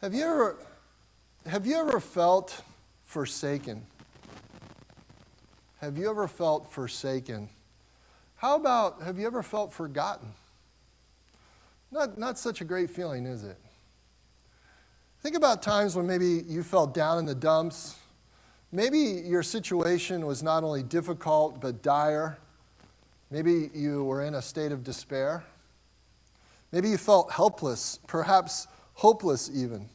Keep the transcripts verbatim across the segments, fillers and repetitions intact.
Have you ever, have you ever felt forsaken? Have you ever felt forsaken? How about, have you ever felt forgotten? Not, not such a great feeling, is it? Think about times when maybe you felt down in the dumps. Maybe your situation was not only difficult, but dire. Maybe you were in a state of despair. Maybe you felt helpless, perhaps hopeless even.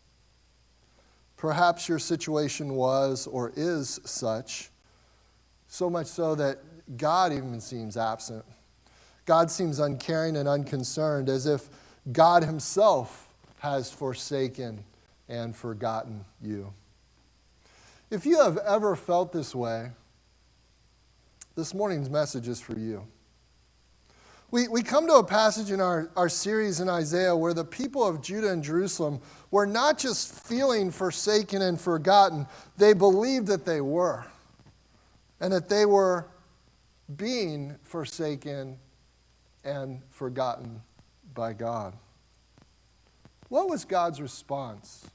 Perhaps your situation was or is such, so much so that God even seems absent. God seems uncaring and unconcerned, as if God himself has forsaken and forgotten you. If you have ever felt this way, this morning's message is for you. We, we come to a passage in our, our series in Isaiah where the people of Judah and Jerusalem were not just feeling forsaken and forgotten, they believed that they were, and that they were being forsaken and forgotten by God. What was God's response?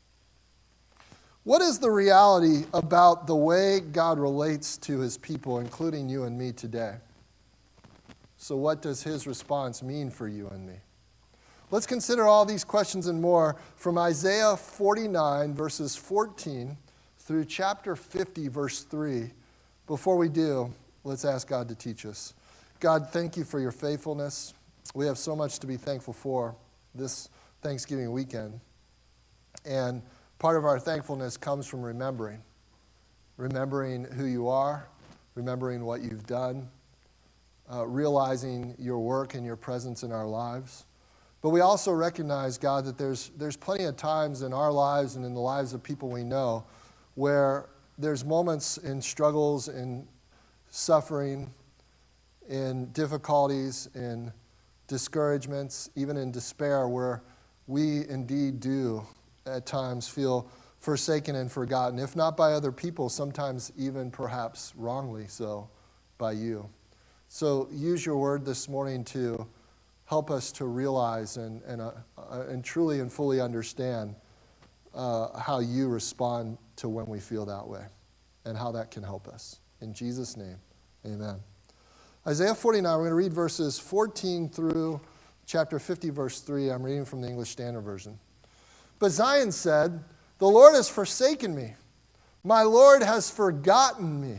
What is the reality about the way God relates to his people, including you and me today? So what does his response mean for you and me? Let's consider all these questions and more from Isaiah forty-nine, verses fourteen, through chapter fifty, verse three. Before we do, let's ask God to teach us. God, thank you for your faithfulness. We have so much to be thankful for this Thanksgiving weekend. And part of our thankfulness comes from remembering. Remembering who you are, remembering what you've done, uh, realizing your work and your presence in our lives. But we also recognize, God, that there's, there's plenty of times in our lives and in the lives of people we know where there's moments in struggles, in suffering, in difficulties, in discouragements, even in despair, where we indeed do at times feel forsaken and forgotten, if not by other people, sometimes even perhaps wrongly so by you. So use your word this morning to help us to realize and, and, uh, uh, and truly and fully understand uh, how you respond to when we feel that way and how that can help us. In Jesus' name, amen. Isaiah forty-nine, we're going to read verses fourteen through chapter fifty, verse three. I'm reading from the English Standard Version. But Zion said, "The Lord has forsaken me. My Lord has forgotten me."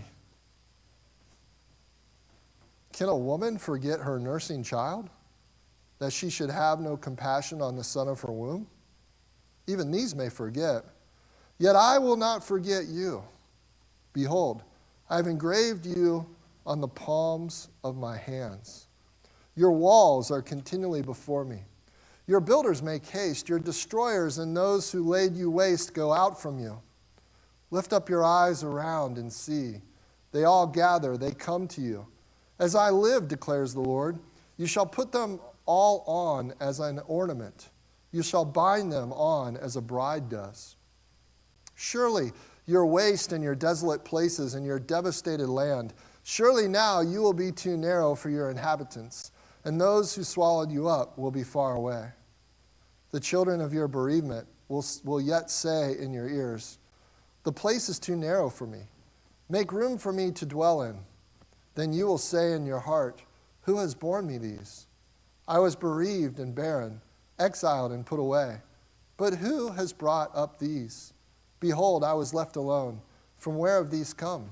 Can a woman forget her nursing child, that she should have no compassion on the son of her womb? Even these may forget. Yet I will not forget you. Behold, I have engraved you on the palms of my hands. Your walls are continually before me. Your builders make haste. Your destroyers and those who laid you waste go out from you. Lift up your eyes around and see. They all gather. They come to you. As I live, declares the Lord, you shall put them all on as an ornament. You shall bind them on as a bride does. Surely your waste and your desolate places and your devastated land, surely now you will be too narrow for your inhabitants, and those who swallowed you up will be far away. The children of your bereavement will, will yet say in your ears, the place is too narrow for me. Make room for me to dwell in. Then you will say in your heart, who has borne me these? I was bereaved and barren, exiled and put away. But who has brought up these? Behold, I was left alone. From where have these come?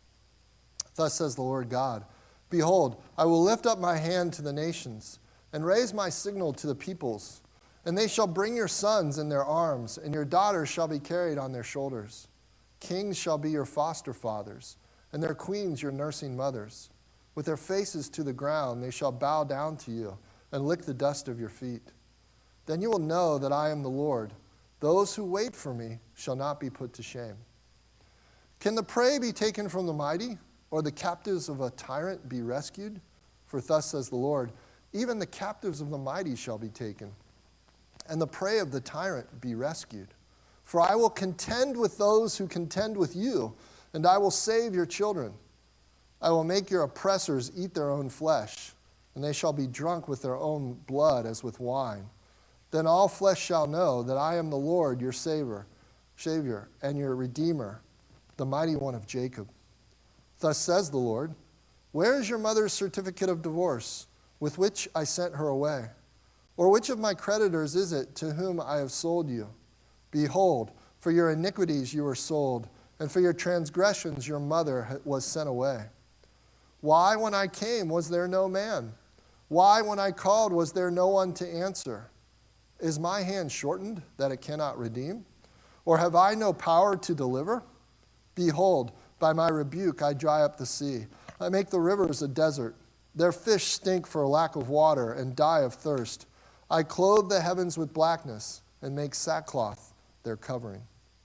Thus says the Lord God, behold, I will lift up my hand to the nations and raise my signal to the peoples. And they shall bring your sons in their arms, and your daughters shall be carried on their shoulders. Kings shall be your foster fathers, and their queens your nursing mothers. With their faces to the ground, they shall bow down to you and lick the dust of your feet. Then you will know that I am the Lord. Those who wait for me shall not be put to shame. Can the prey be taken from the mighty, or the captives of a tyrant be rescued? For thus says the Lord, even the captives of the mighty shall be taken, and the prey of the tyrant be rescued. For I will contend with those who contend with you, and I will save your children. I will make your oppressors eat their own flesh, and they shall be drunk with their own blood as with wine. Then all flesh shall know that I am the Lord, your Savior, Savior, and your Redeemer, the mighty one of Jacob. Thus says the Lord, where is your mother's certificate of divorce, with which I sent her away? Or which of my creditors is it to whom I have sold you? Behold, for your iniquities you were sold, and for your transgressions your mother was sent away. Why, when I came, was there no man? Why, when I called, was there no one to answer? Is my hand shortened that it cannot redeem? Or have I no power to deliver? Behold, by my rebuke I dry up the sea. I make the rivers a desert. Their fish stink for lack of water and die of thirst. I clothe the heavens with blackness and make sackcloth their covering.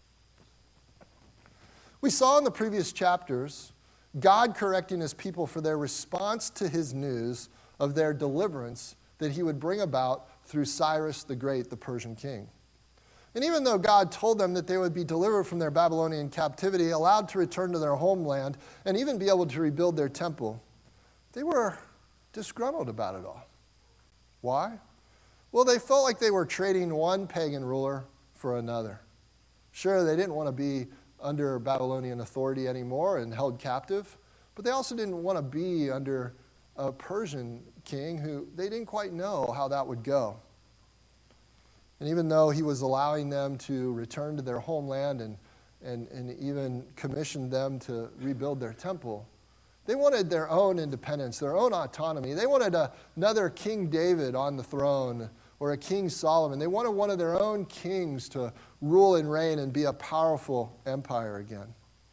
We saw in the previous chapters God correcting his people for their response to his news of their deliverance that he would bring about through Cyrus the Great, the Persian king. And even though God told them that they would be delivered from their Babylonian captivity, allowed to return to their homeland, and even be able to rebuild their temple, they were disgruntled about it all. Why? Well, they felt like they were trading one pagan ruler for another. Sure, they didn't want to be under Babylonian authority anymore and held captive, but they also didn't want to be under a Persian king who they didn't quite know how that would go. And even though he was allowing them to return to their homeland and, and, and even commissioned them to rebuild their temple, they wanted their own independence, their own autonomy. They wanted a, another King David on the throne or a King Solomon. They wanted one of their own kings to rule and reign and be a powerful empire again.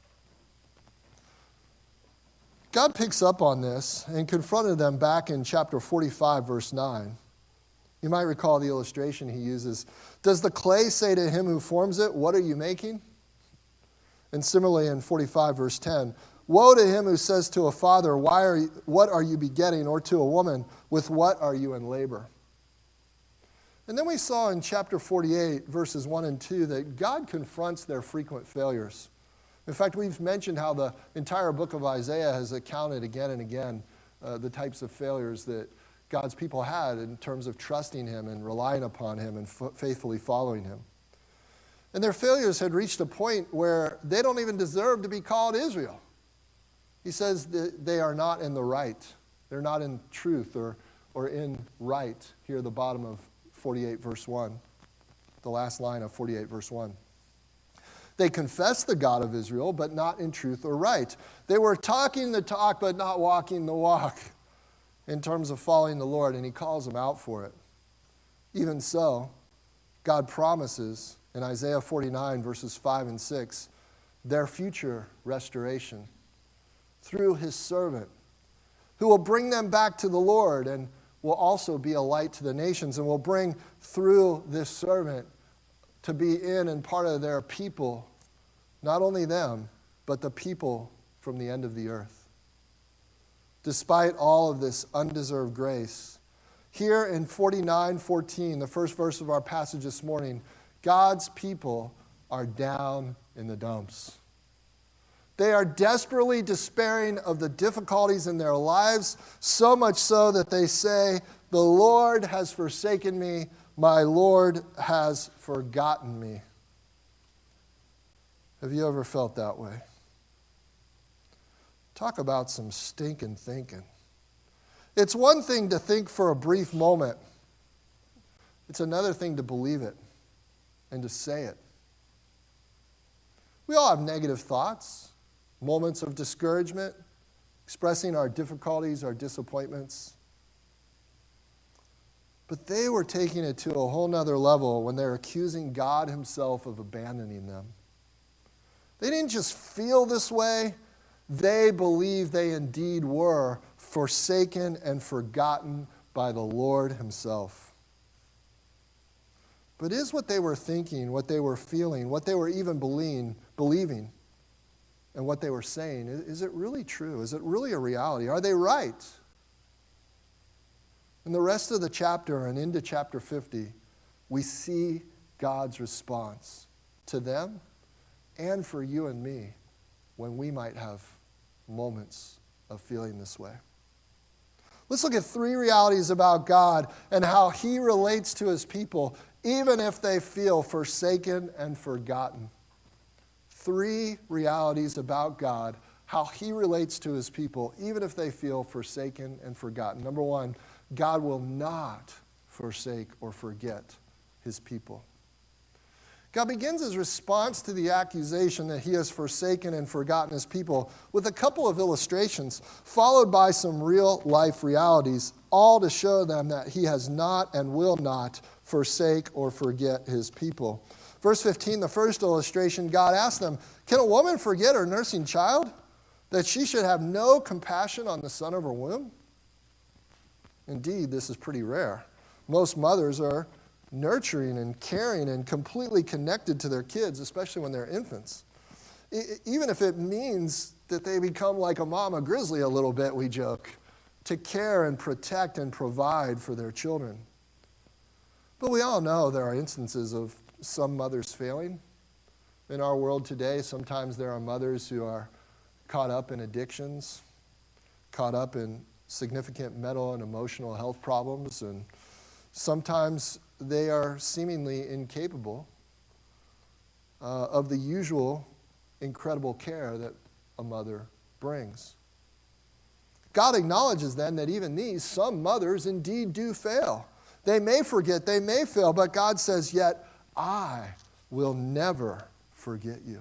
God picks up on this and confronted them back in chapter forty-five, verse nine. You might recall the illustration he uses. Does the clay say to him who forms it, what are you making? And similarly in forty-five, verse ten, woe to him who says to a father, Why are you, what are you begetting? Or to a woman, with what are you in labor? And then we saw in chapter forty-eight, verses one and two, that God confronts their frequent failures. In fact, we've mentioned how the entire book of Isaiah has accounted again and again uh, the types of failures that God's people had in terms of trusting him and relying upon him and f- faithfully following him. And their failures had reached a point where they don't even deserve to be called Israel. He says that they are not in the right. They're not in truth or, or in right. Here at the bottom of forty-eight, verse one. The last line of forty-eight, verse one. They confess the God of Israel, but not in truth or right. They were talking the talk, but not walking the walk in terms of following the Lord, and he calls them out for it. Even so, God promises in Isaiah forty-nine, verses five and six, their future restoration through his servant, who will bring them back to the Lord and will also be a light to the nations, and will bring through this servant to be in and part of their people, not only them, but the people from the end of the earth. Despite all of this undeserved grace, here in forty-nine fourteen, the first verse of our passage this morning, God's people are down in the dumps. They are desperately despairing of the difficulties in their lives, so much so that they say, the Lord has forsaken me, my Lord has forgotten me. Have you ever felt that way? Talk about some stinking thinking. It's one thing to think for a brief moment. It's another thing to believe it and to say it. We all have negative thoughts, moments of discouragement, expressing our difficulties, our disappointments. But they were taking it to a whole nother level when they're accusing God himself of abandoning them. They didn't just feel this way. They believed they indeed were forsaken and forgotten by the Lord himself. But is what they were thinking, what they were feeling, what they were even believing, believing, and what they were saying, is it really true? Is it really a reality? Are they right? In the rest of the chapter and into chapter fifty, we see God's response to them and for you and me when we might have moments of feeling this way. Let's look at three realities about God and how he relates to his people, even if they feel forsaken and forgotten. Three realities about God, how he relates to his people, even if they feel forsaken and forgotten. Number one, God will not forsake or forget his people. God begins his response to the accusation that he has forsaken and forgotten his people with a couple of illustrations, followed by some real-life realities, all to show them that he has not and will not forsake or forget his people. Verse fifteen, the first illustration, God asked them, "Can a woman forget her nursing child, that she should have no compassion on the son of her womb?" Indeed, this is pretty rare. Most mothers are nurturing and caring and completely connected to their kids, especially when they're infants. Even if it means that they become like a mama grizzly a little bit, we joke, to care and protect and provide for their children. But we all know there are instances of some mothers failing. In our world today, sometimes there are mothers who are caught up in addictions, caught up in significant mental and emotional health problems, and sometimes they are seemingly incapable uh, of the usual incredible care that a mother brings. God acknowledges then that even these, some mothers indeed do fail. They may forget, they may fail, but God says, "Yet I will never forget you."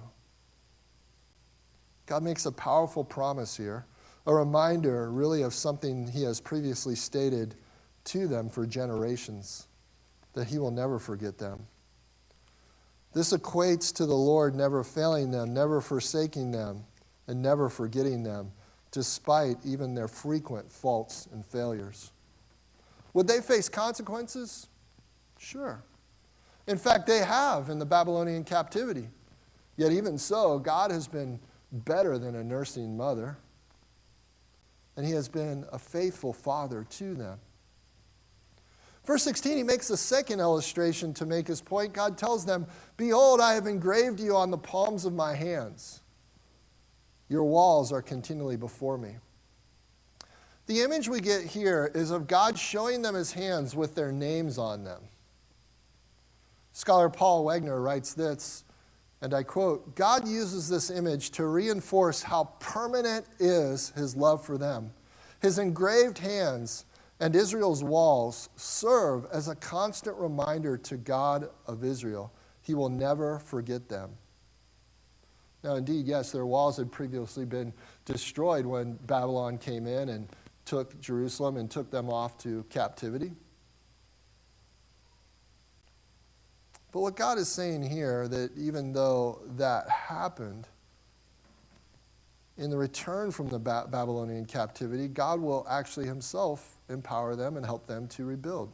God makes a powerful promise here, a reminder really of something he has previously stated to them for generations, that he will never forget them. This equates to the Lord never failing them, never forsaking them, and never forgetting them, despite even their frequent faults and failures. Would they face consequences? Sure. In fact, they have in the Babylonian captivity. Yet even so, God has been better than a nursing mother, and he has been a faithful father to them. Verse sixteen, he makes a second illustration to make his point. God tells them, "Behold, I have engraved you on the palms of my hands. Your walls are continually before me." The image we get here is of God showing them his hands with their names on them. Scholar Paul Wegner writes this, and I quote, "God uses this image to reinforce how permanent is his love for them. His engraved hands and Israel's walls serve as a constant reminder to God of Israel. He will never forget them." Now, indeed, yes, their walls had previously been destroyed when Babylon came in and took Jerusalem and took them off to captivity. But what God is saying here, that even though that happened, in the return from the ba- Babylonian captivity, God will actually himself empower them and help them to rebuild.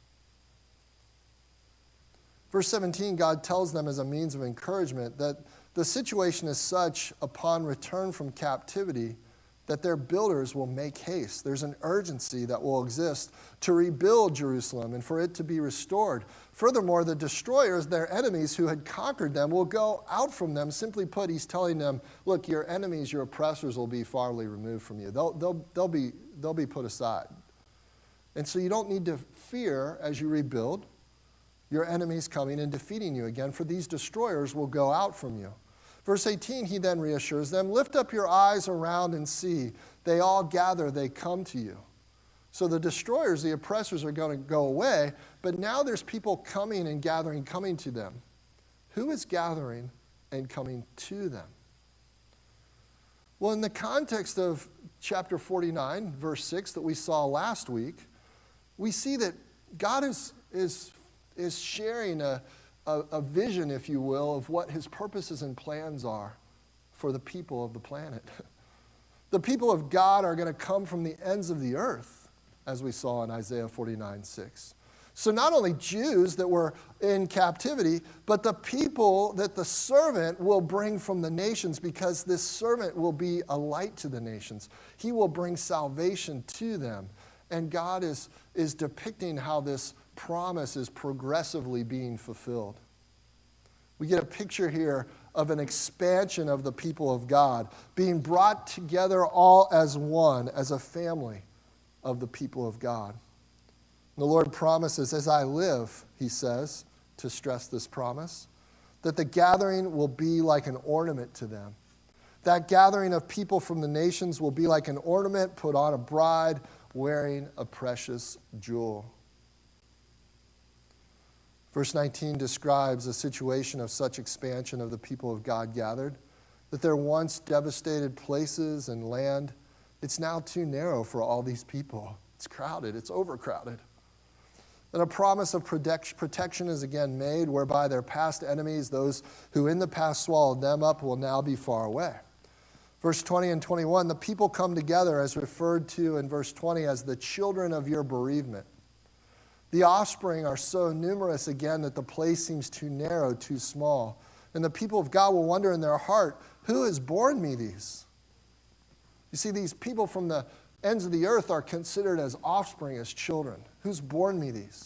Verse seventeen, God tells them as a means of encouragement that the situation is such upon return from captivity that their builders will make haste. There's an urgency that will exist to rebuild Jerusalem and for it to be restored. Furthermore, the destroyers, their enemies who had conquered them, will go out from them. Simply put, he's telling them, look, your enemies, your oppressors will be farly removed from you. They'll, they'll, they'll, be, they'll be put aside. And so you don't need to fear as you rebuild your enemies coming and defeating you again, for these destroyers will go out from you. Verse eighteen, he then reassures them, "Lift up your eyes around and see. They all gather, they come to you." So the destroyers, the oppressors are going to go away, but now there's people coming and gathering, coming to them. Who is gathering and coming to them? Well, in the context of chapter forty-nine, verse six that we saw last week, we see that God is, is, is sharing a A, a vision, if you will, of what his purposes and plans are for the people of the planet. The people of God are going to come from the ends of the earth, as we saw in Isaiah forty-nine six. So not only Jews that were in captivity, but the people that the servant will bring from the nations, because this servant will be a light to the nations. He will bring salvation to them. And God is, is depicting how this promise is progressively being fulfilled. We get a picture here of an expansion of the people of God being brought together all as one, as a family, of the people of God. The Lord promises, as I live, he says, to stress this promise, that the gathering will be like an ornament to them. That gathering of people from the nations will be like an ornament put on a bride wearing a precious jewel. Verse nineteen describes a situation of such expansion of the people of God gathered, that their once devastated places and land, it's now too narrow for all these people. It's crowded, it's overcrowded. And a promise of protect, protection is again made, whereby their past enemies, those who in the past swallowed them up, will now be far away. Verse twenty and twenty-one, the people come together as referred to in verse twenty as the children of your bereavement. The offspring are so numerous again that the place seems too narrow, too small. And the people of God will wonder in their heart, who has borne me these? You see, these people from the ends of the earth are considered as offspring, as children. Who's borne me these?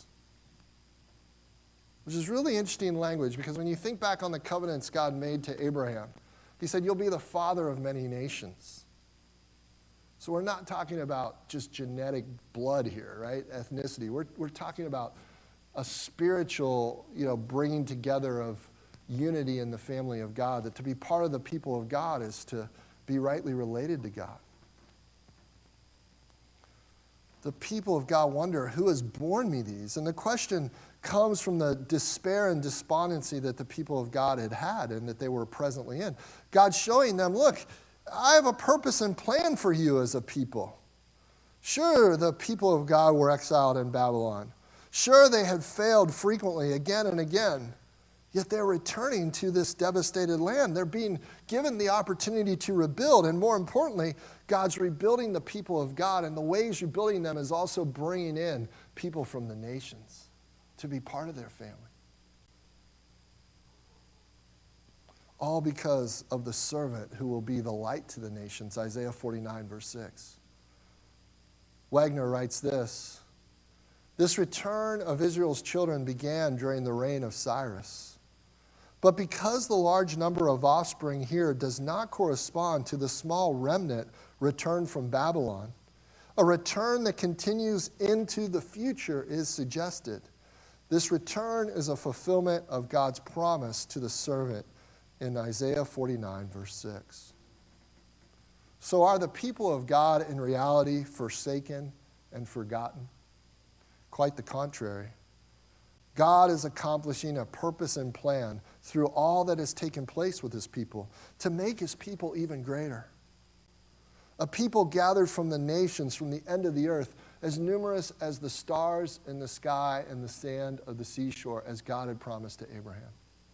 Which is really interesting language, because when you think back on the covenants God made to Abraham, he said, you'll be the father of many nations. So we're not talking about just genetic blood here, right? Ethnicity. We're, we're talking about a spiritual, you know, bringing together of unity in the family of God, that to be part of the people of God is to be rightly related to God. The people of God wonder, who has borne me these? And the question comes from the despair and despondency that the people of God had had and that they were presently in. God's showing them, look, I have a purpose and plan for you as a people. Sure, the people of God were exiled in Babylon. Sure, they had failed frequently again and again. Yet they're returning to this devastated land. They're being given the opportunity to rebuild. And more importantly, God's rebuilding the people of God. And the way he's rebuilding them is also bringing in people from the nations to be part of their family. All because of the servant who will be the light to the nations, Isaiah forty-nine, verse six. Wagner writes this, this return of Israel's children began during the reign of Cyrus. But because the large number of offspring here does not correspond to the small remnant returned from Babylon, a return that continues into the future is suggested. This return is a fulfillment of God's promise to the servant in Isaiah forty-nine, verse six. So are the people of God in reality forsaken and forgotten? Quite the contrary. God is accomplishing a purpose and plan through all that has taken place with his people to make his people even greater. A people gathered from the nations, from the end of the earth, as numerous as the stars in the sky and the sand of the seashore, as God had promised to Abraham.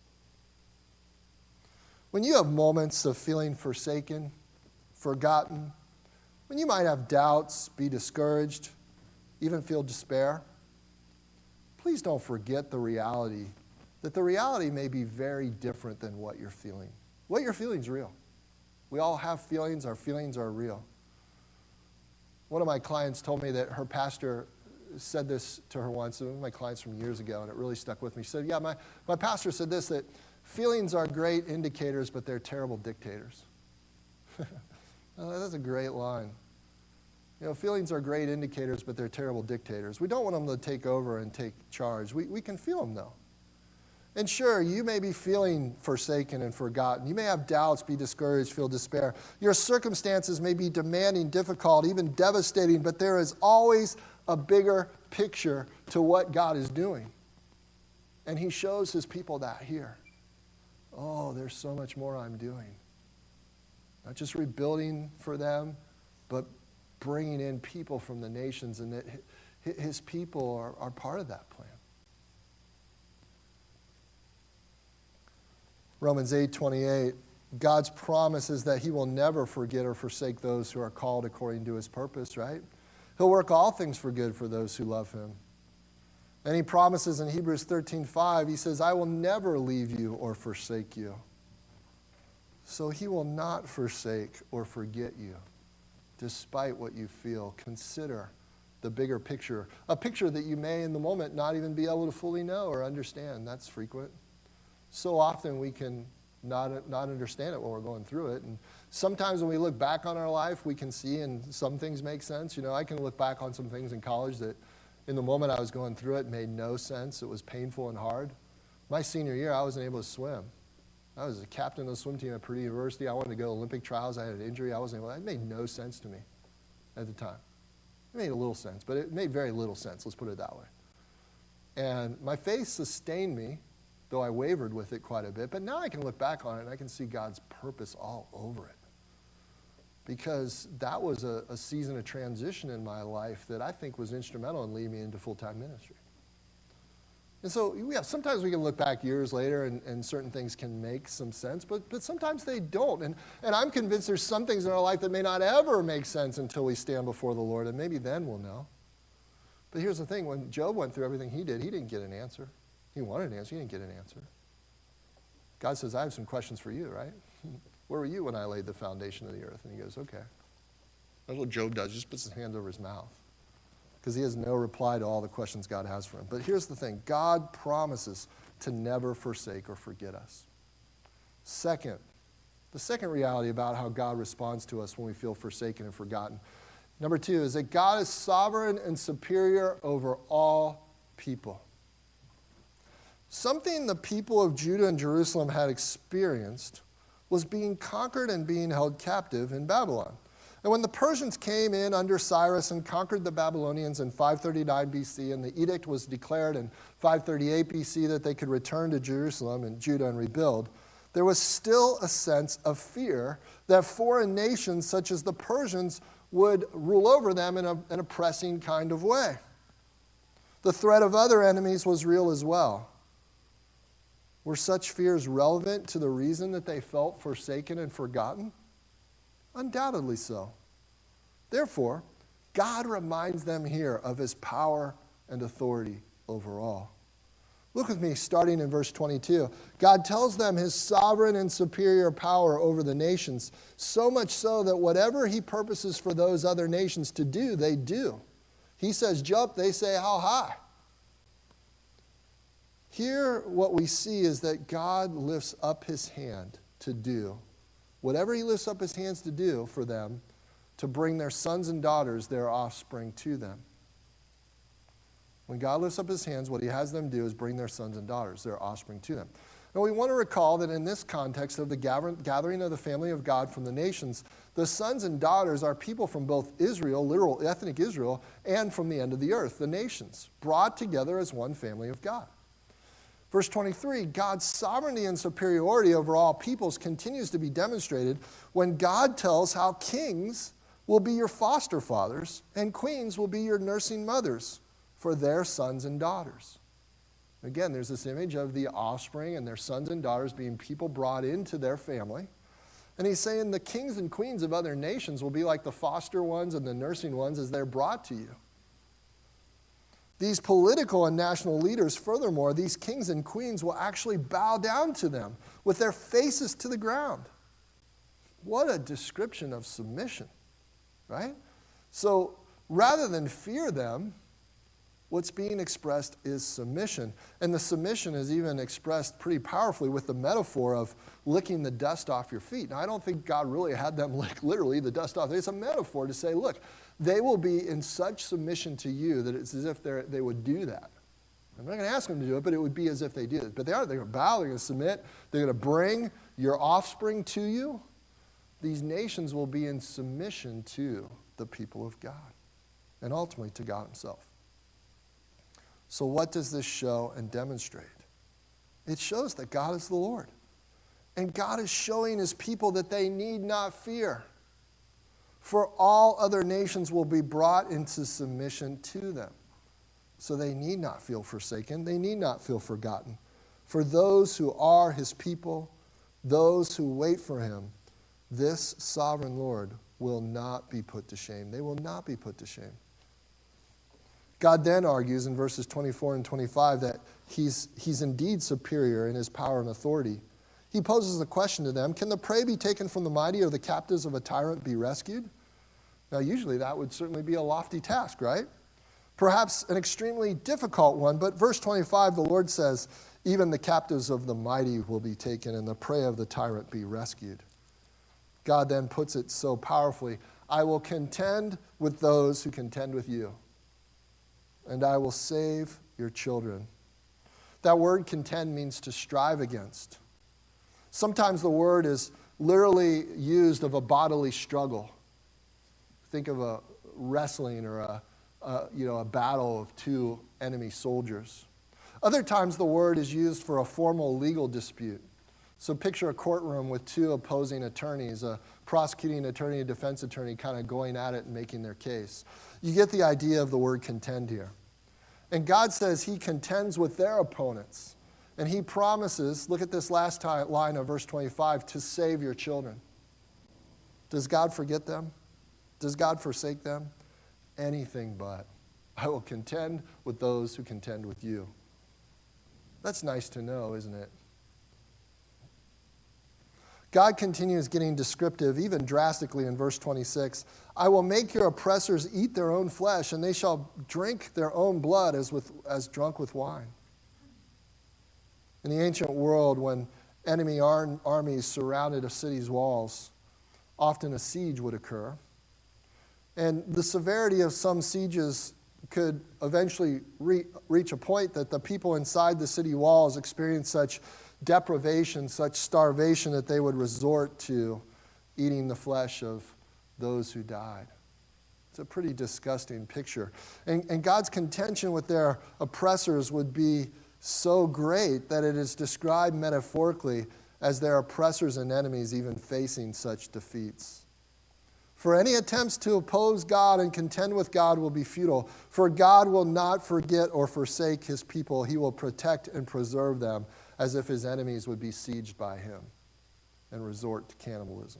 When you have moments of feeling forsaken, forgotten, when you might have doubts, be discouraged, even feel despair, please don't forget the reality, that the reality may be very different than what you're feeling. What you're feeling is real. We all have feelings. Our feelings are real. One of my clients told me that her pastor said this to her once, one of my clients from years ago, and it really stuck with me. She said, yeah, my, my pastor said this, that feelings are great indicators, but they're terrible dictators. Oh, that's a great line. You know, feelings are great indicators, but they're terrible dictators. We don't want them to take over and take charge. We, we can feel them, though. And sure, you may be feeling forsaken and forgotten. You may have doubts, be discouraged, feel despair. Your circumstances may be demanding, difficult, even devastating, but there is always a bigger picture to what God is doing. And he shows his people that here. Oh, there's so much more I'm doing. Not just rebuilding for them, but bringing in people from the nations, and that his people are, are part of that plan. Romans eight twenty-eight, God's promise is that he will never forget or forsake those who are called according to his purpose, right? He'll work all things for good for those who love him. And he promises in Hebrews thirteen five, he says, I will never leave you or forsake you. So he will not forsake or forget you, despite what you feel. Consider the bigger picture, a picture that you may in the moment not even be able to fully know or understand. That's frequent. So often we can not, not understand it when we're going through it. And sometimes when we look back on our life, we can see and some things make sense. You know, I can look back on some things in college that in the moment I was going through it made no sense. It was painful and hard. My senior year, I wasn't able to swim. I was a captain of the swim team at Purdue University. I wanted to go to Olympic trials. I had an injury. I wasn't able. It made no sense to me at the time. It made a little sense, but it made very little sense. Let's put it that way. And my faith sustained me, though I wavered with it quite a bit. But now I can look back on it and I can see God's purpose all over it. Because that was a, a season of transition in my life that I think was instrumental in leading me into full-time ministry. And so, yeah, sometimes we can look back years later and, and certain things can make some sense, but, but sometimes they don't. And, and I'm convinced there's some things in our life that may not ever make sense until we stand before the Lord, and maybe then we'll know. But here's the thing. When Job went through everything he did, he didn't get an answer. He wanted an answer. He didn't get an answer. God says, I have some questions for you, right? Where were you when I laid the foundation of the earth? And he goes, okay. That's what Job does. He just puts his hand over his mouth, because he has no reply to all the questions God has for him. But here's the thing. God promises to never forsake or forget us. Second, the second reality about how God responds to us when we feel forsaken and forgotten. Number two is that God is sovereign and superior over all people. Something the people of Judah and Jerusalem had experienced was being conquered and being held captive in Babylon. And when the Persians came in under Cyrus and conquered the Babylonians in five thirty-nine B C, and the edict was declared in five thirty-eight B C that they could return to Jerusalem and Judah and rebuild, there was still a sense of fear that foreign nations such as the Persians would rule over them in a, an oppressing kind of way. The threat of other enemies was real as well. Were such fears relevant to the reason that they felt forsaken and forgotten? Undoubtedly so. Therefore, God reminds them here of his power and authority over all. Look with me, starting in verse twenty-two. God tells them his sovereign and superior power over the nations, so much so that whatever he purposes for those other nations to do, they do. He says jump, they say how high. Here, what we see is that God lifts up his hand to do whatever he lifts up his hands to do for them, to bring their sons and daughters, their offspring, to them. When God lifts up his hands, what he has them do is bring their sons and daughters, their offspring, to them. Now, we want to recall that in this context of the gathering of the family of God from the nations, the sons and daughters are people from both Israel, literal ethnic Israel, and from the end of the earth, the nations, brought together as one family of God. Verse twenty-three, God's sovereignty and superiority over all peoples continues to be demonstrated when God tells how kings will be your foster fathers and queens will be your nursing mothers for their sons and daughters. Again, there's this image of the offspring and their sons and daughters being people brought into their family. And he's saying the kings and queens of other nations will be like the foster ones and the nursing ones as they're brought to you. These political and national leaders, furthermore, these kings and queens will actually bow down to them with their faces to the ground. What a description of submission, right? So rather than fear them, what's being expressed is submission. And the submission is even expressed pretty powerfully with the metaphor of licking the dust off your feet. Now, I don't think God really had them lick literally the dust off. It's a metaphor to say, look, they will be in such submission to you that it's as if they would do that. I'm not going to ask them to do it, but it would be as if they did it. But they are. They're going to bow. They're going to submit. They're going to bring your offspring to you. These nations will be in submission to the people of God and ultimately to God himself. So what does this show and demonstrate? It shows that God is the Lord. And God is showing his people that they need not fear. For all other nations will be brought into submission to them. So they need not feel forsaken. They need not feel forgotten. For those who are his people, those who wait for him, this sovereign Lord will not be put to shame. They will not be put to shame. God then argues in verses twenty-four and twenty-five that he's, he's indeed superior in his power and authority. He poses the question to them, can the prey be taken from the mighty or the captives of a tyrant be rescued? Now, usually that would certainly be a lofty task, right? Perhaps an extremely difficult one, but verse twenty-five, the Lord says, Even the captives of the mighty will be taken, and the prey of the tyrant be rescued. God then puts it so powerfully, I will contend with those who contend with you, and I will save your children. That word contend means to strive against. Sometimes the word is literally used of a bodily struggle. Think of a wrestling or a, a, you know, a battle of two enemy soldiers. Other times the word is used for a formal legal dispute. So picture a courtroom with two opposing attorneys, a prosecuting attorney and defense attorney kind of going at it and making their case. You get the idea of the word contend here. And God says he contends with their opponents. And he promises, look at this last line of verse twenty-five, to save your children. Does God forget them? Does God forsake them? Anything but. I will contend with those who contend with you. That's nice to know, isn't it? God continues getting descriptive, even drastically in verse twenty-six. I will make your oppressors eat their own flesh, and they shall drink their own blood as, with, as drunk with wine. In the ancient world, when enemy ar- armies surrounded a city's walls, often a siege would occur. And the severity of some sieges could eventually re- reach a point that the people inside the city walls experienced such deprivation, such starvation, that they would resort to eating the flesh of those who died. It's a pretty disgusting picture. And, and God's contention with their oppressors would be so great that it is described metaphorically as their oppressors and enemies even facing such defeats. For any attempts to oppose God and contend with God will be futile, for God will not forget or forsake his people. He will protect and preserve them as if his enemies would be sieged by him and resort to cannibalism.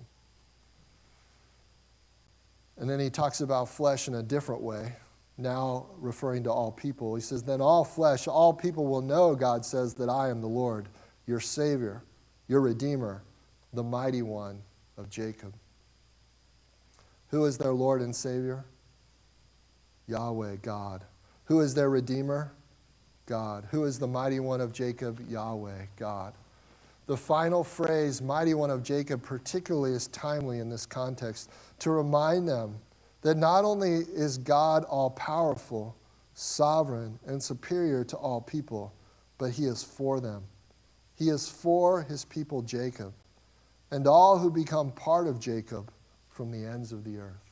And then he talks about flesh in a different way, now referring to all people. He says, then all flesh, all people will know, God says, that I am the Lord, your Savior, your Redeemer, the mighty one of Jacob. Who is their Lord and Savior? Yahweh, God. Who is their Redeemer? God. Who is the mighty one of Jacob? Yahweh, God. The final phrase, mighty one of Jacob, particularly is timely in this context to remind them that not only is God all-powerful, sovereign, and superior to all people, but he is for them. He is for his people Jacob and all who become part of Jacob from the ends of the earth.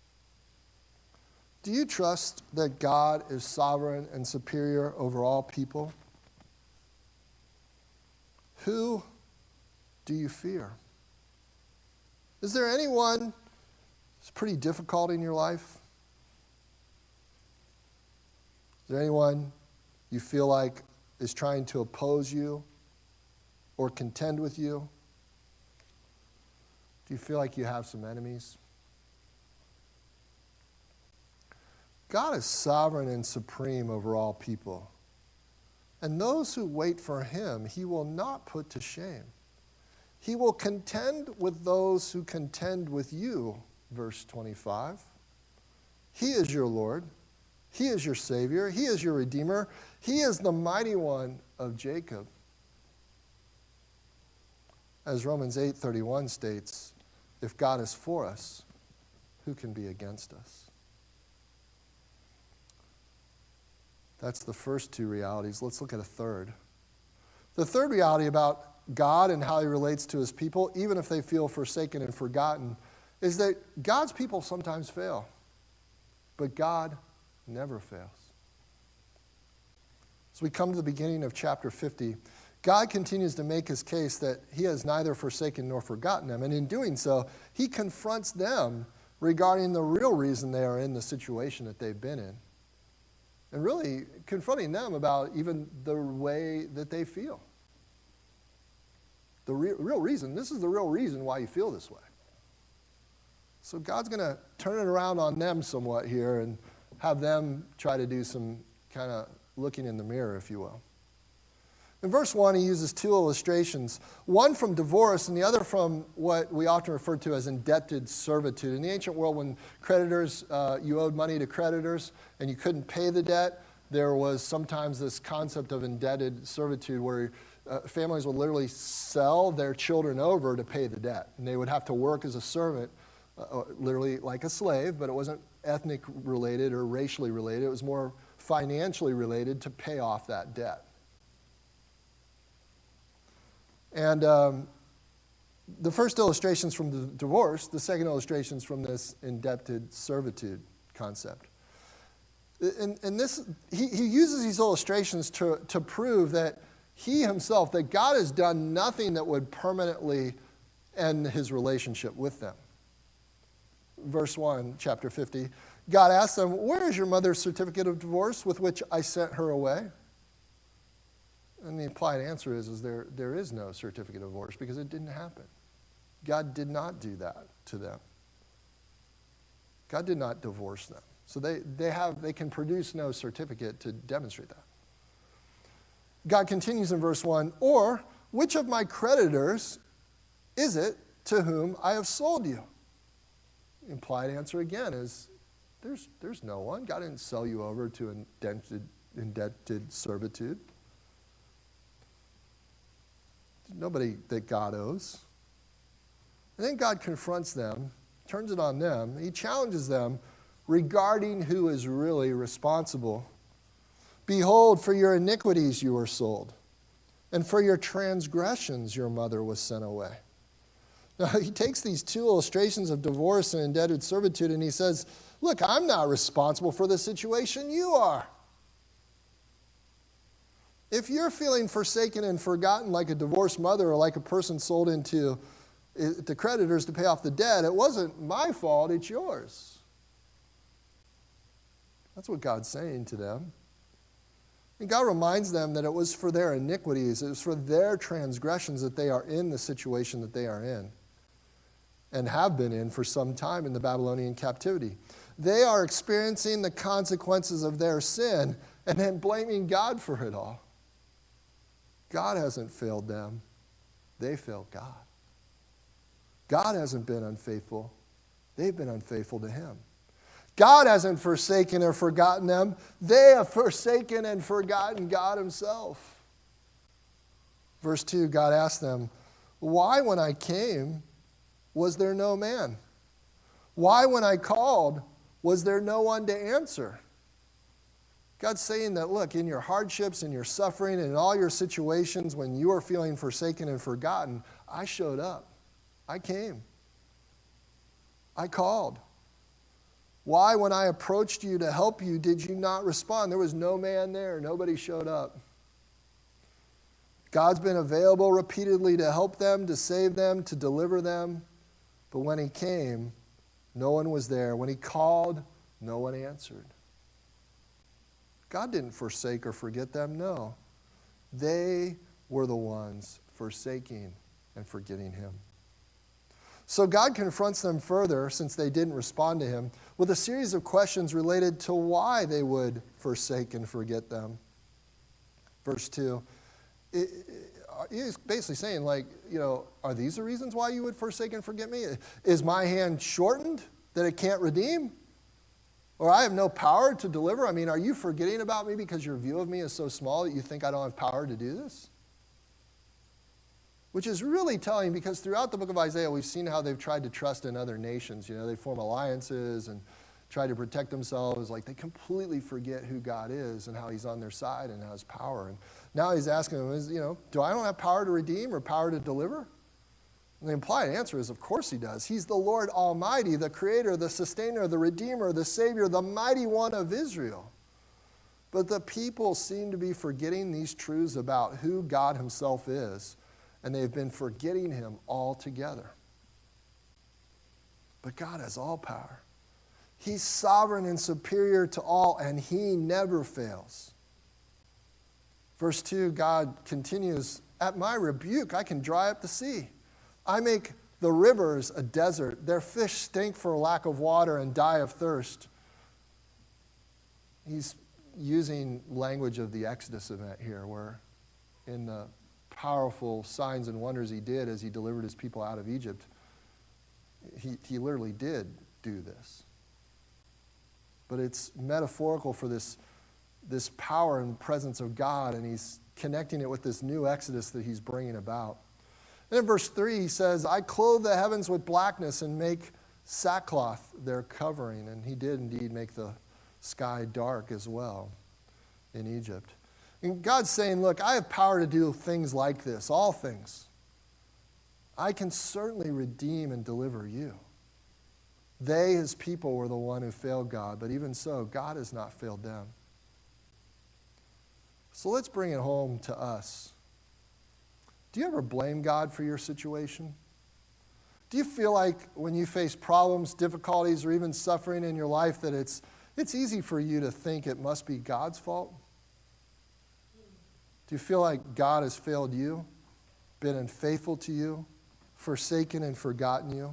Do you trust that God is sovereign and superior over all people? Who do you fear? Is there anyone who's pretty difficult in your life? Is there anyone you feel like is trying to oppose you or contend with you? Do you feel like you have some enemies? God is sovereign and supreme over all people. And those who wait for him, he will not put to shame. He will contend with those who contend with you, verse twenty-five. He is your Lord. He is your Savior. He is your Redeemer. He is the mighty one of Jacob. As Romans eight thirty-one states, if God is for us, who can be against us? That's the first two realities. Let's look at a third. The third reality about God and how he relates to his people, even if they feel forsaken and forgotten, is that God's people sometimes fail, but God never fails. As we come to the beginning of chapter fifty, God continues to make his case that he has neither forsaken nor forgotten them, and in doing so, he confronts them regarding the real reason they are in the situation that they've been in. And really confronting them about even the way that they feel. The re- real reason, this is the real reason why you feel this way. So God's going to turn it around on them somewhat here and have them try to do some kind of looking in the mirror, if you will. In verse one, he uses two illustrations, one from divorce and the other from what we often refer to as indebted servitude. In the ancient world, when creditors, uh, you owed money to creditors and you couldn't pay the debt, there was sometimes this concept of indebted servitude where uh, families would literally sell their children over to pay the debt. And they would have to work as a servant, uh, literally like a slave, but it wasn't ethnic related or racially related. It was more financially related to pay off that debt. And um, the first illustration's from the divorce. The second illustration's from this indebted servitude concept. And, and this, he, he uses these illustrations to, to prove that he himself, that God has done nothing that would permanently end his relationship with them. Verse one, chapter fifty, God asked them, "Where is your mother's certificate of divorce with which I sent her away?" And the implied answer is, is there, there is no certificate of divorce because it didn't happen. God did not do that to them. God did not divorce them. So they, they, have, they can produce no certificate to demonstrate that. God continues in verse one, "Or which of my creditors is it to whom I have sold you?" The implied answer again is, there's, there's no one. God didn't sell you over to indebted, indebted servitude. Nobody that God owes. And then God confronts them, turns it on them. He challenges them regarding who is really responsible. "Behold, for your iniquities you were sold, and for your transgressions your mother was sent away." Now, he takes these two illustrations of divorce and indebted servitude, and he says, look, I'm not responsible for the situation, you are. If you're feeling forsaken and forgotten like a divorced mother or like a person sold into to creditors to pay off the debt, it wasn't my fault, it's yours. That's what God's saying to them. And God reminds them that it was for their iniquities, it was for their transgressions that they are in the situation that they are in and have been in for some time in the Babylonian captivity. They are experiencing the consequences of their sin and then blaming God for it all. God hasn't failed them. They failed God. God hasn't been unfaithful. They've been unfaithful to him. God hasn't forsaken or forgotten them. They have forsaken and forgotten God himself. Verse two, God asked them, "Why when I came was there no man? Why when I called was there no one to answer?" God's saying that, look, in your hardships, in your suffering, and in all your situations when you are feeling forsaken and forgotten, I showed up. I came. I called. Why, when I approached you to help you, did you not respond? There was no man there. Nobody showed up. God's been available repeatedly to help them, to save them, to deliver them. But when he came, no one was there. When he called, no one answered. God didn't forsake or forget them, no. They were the ones forsaking and forgetting him. So God confronts them further, since they didn't respond to him, with a series of questions related to why they would forsake and forget them. Verse two, it, it, he's basically saying, like, you know, are these the reasons why you would forsake and forget me? Is my hand shortened that it can't redeem? Or I have no power to deliver? I mean, are you forgetting about me because your view of me is so small that you think I don't have power to do this? Which is really telling, because throughout the book of Isaiah, we've seen how they've tried to trust in other nations. You know, they form alliances and try to protect themselves. Like, they completely forget who God is and how he's on their side and has power. And now he's asking them, is, you know, do I don't have power to redeem or power to deliver? And the implied answer is, of course he does. He's the Lord Almighty, the Creator, the Sustainer, the Redeemer, the Savior, the Mighty One of Israel. But the people seem to be forgetting these truths about who God himself is, and they've been forgetting him altogether. But God has all power. He's sovereign and superior to all, and he never fails. Verse two, God continues, "At my rebuke, I can dry up the sea. I make the rivers a desert. Their fish stink for lack of water and die of thirst." He's using language of the Exodus event here, where in the powerful signs and wonders he did as he delivered his people out of Egypt, he, he literally did do this. But it's metaphorical for this this power and presence of God, and he's connecting it with this new exodus that he's bringing about. And in verse three, he says, I clothe the heavens with blackness and make sackcloth their covering. And he did indeed make the sky dark as well in Egypt. And God's saying, look, I have power to do things like this, all things. I can certainly redeem and deliver you. They, his people, were the one who failed God, but even so, God has not failed them. So let's bring it home to us. Do you ever blame God for your situation? Do you feel like when you face problems, difficulties, or even suffering in your life that it's, it's easy for you to think it must be God's fault? Do you feel like God has failed you, been unfaithful to you, forsaken and forgotten you?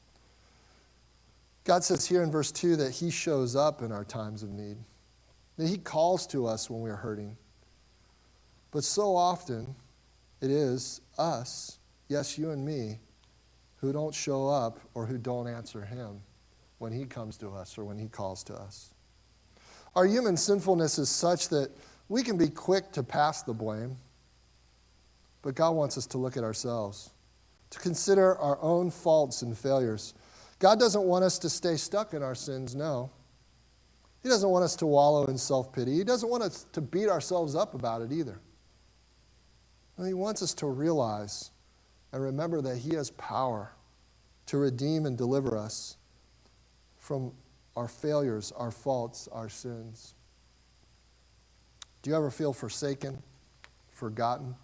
God says here in verse two that he shows up in our times of need, that he calls to us when we're hurting. But so often, it is us, yes, you and me, who don't show up or who don't answer him when he comes to us or when he calls to us. Our human sinfulness is such that we can be quick to pass the blame, but God wants us to look at ourselves, to consider our own faults and failures. God doesn't want us to stay stuck in our sins, no. He doesn't want us to wallow in self-pity. He doesn't want us to beat ourselves up about it either. No, he wants us to realize and remember that he has power to redeem and deliver us from our failures, our faults, our sins. Do you ever feel forsaken, forgotten?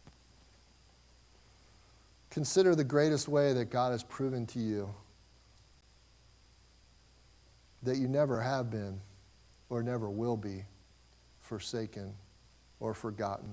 Consider the greatest way that God has proven to you that you never have been or never will be forsaken or forgotten.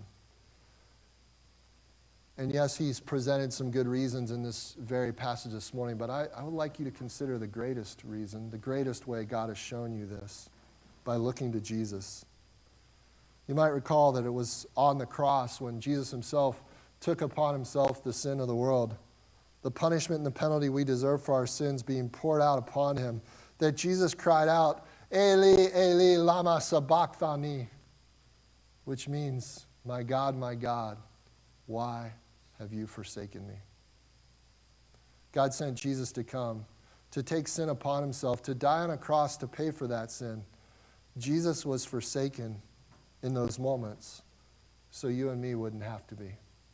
And yes, he's presented some good reasons in this very passage this morning, but I, I would like you to consider the greatest reason, the greatest way God has shown you this, by looking to Jesus. You might recall that it was on the cross when Jesus himself took upon himself the sin of the world, the punishment and the penalty we deserve for our sins being poured out upon him, that Jesus cried out, Eli, Eli, lama sabachthani, which means, my God, my God, why have you forsaken me? God sent Jesus to come, to take sin upon himself, to die on a cross to pay for that sin. Jesus was forsaken in those moments, so you and me wouldn't have to be.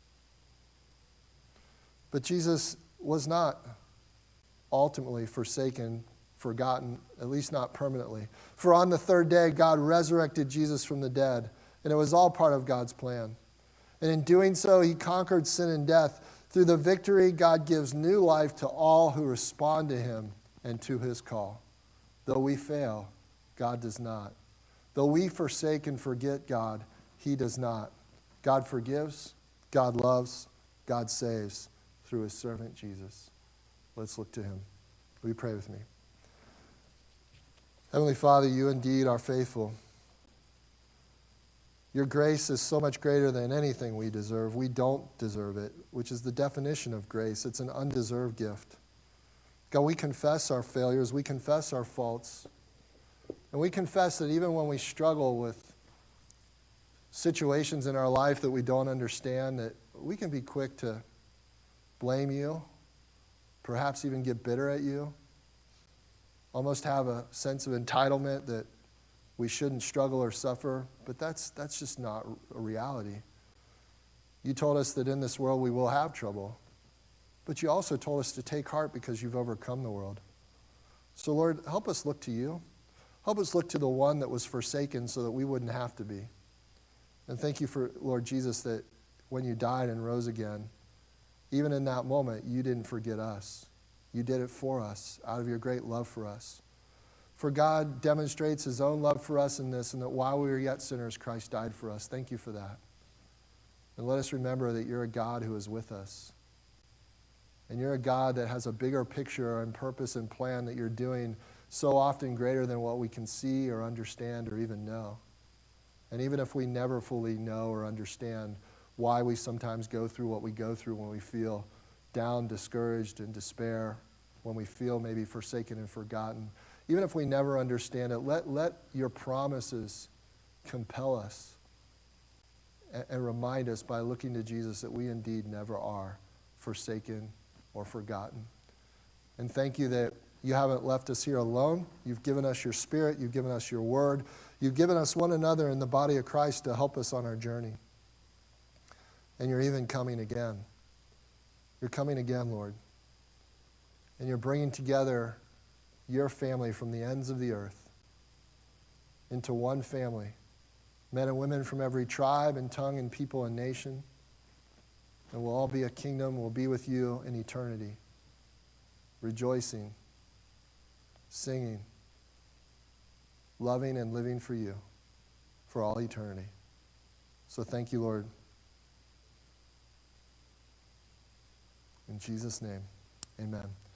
But Jesus was not ultimately forsaken, forgotten, at least not permanently. For on the third day, God resurrected Jesus from the dead, and it was all part of God's plan. And in doing so, he conquered sin and death. Through the victory, God gives new life to all who respond to him and to his call. Though we fail, God does not. Though we forsake and forget God, he does not. God forgives, God loves, God saves through his servant Jesus. Let's look to him. Will you pray with me? Heavenly Father, you indeed are faithful. Your grace is so much greater than anything we deserve. We don't deserve it, which is the definition of grace. It's an undeserved gift. God, we confess our failures. We confess our faults. And we confess that even when we struggle with situations in our life that we don't understand, that we can be quick to blame you, perhaps even get bitter at you, almost have a sense of entitlement that we shouldn't struggle or suffer, but that's that's just not a reality. You told us that in this world we will have trouble, but you also told us to take heart because you've overcome the world. So Lord, help us look to you. Help us look to the one that was forsaken so that we wouldn't have to be. And thank you for, Lord Jesus, that when you died and rose again, even in that moment, you didn't forget us. You did it for us out of your great love for us. For God demonstrates his own love for us in this, and that while we were yet sinners, Christ died for us. Thank you for that. And let us remember that you're a God who is with us. And you're a God that has a bigger picture and purpose and plan that you're doing so often greater than what we can see or understand or even know. And even if we never fully know or understand why we sometimes go through what we go through when we feel down, discouraged, and despair, when we feel maybe forsaken and forgotten, even if we never understand it, let, let your promises compel us and, and remind us by looking to Jesus that we indeed never are forsaken or forgotten. And thank you that you haven't left us here alone. You've given us your Spirit. You've given us your word. You've given us one another in the body of Christ to help us on our journey. And you're even coming again. You're coming again, Lord. And you're bringing together your family from the ends of the earth into one family. Men and women from every tribe and tongue and people and nation. And we'll all be a kingdom. We'll be with you in eternity. Rejoicing, singing, loving and living for you for all eternity. So thank you, Lord. In Jesus' name, amen.